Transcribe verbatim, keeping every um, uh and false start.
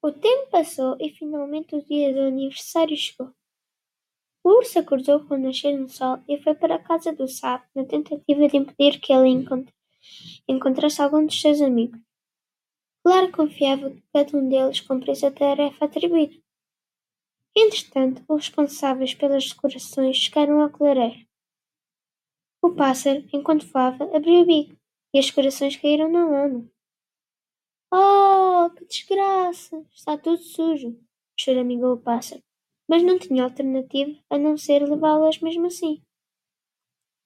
O tempo passou e finalmente o dia do aniversário chegou. O urso acordou com o nascer do sol e foi para a casa do sapo na tentativa de impedir que ele encont- encontrasse algum dos seus amigos. Claro confiava que cada um deles cumprisse a tarefa atribuída. Entretanto, os responsáveis pelas decorações chegaram ao clareiro. O pássaro, enquanto voava, abriu o bico e as decorações caíram na lama. Oh, que desgraça! Está tudo sujo, choramingou o pássaro, mas não tinha alternativa a não ser levá-las mesmo assim.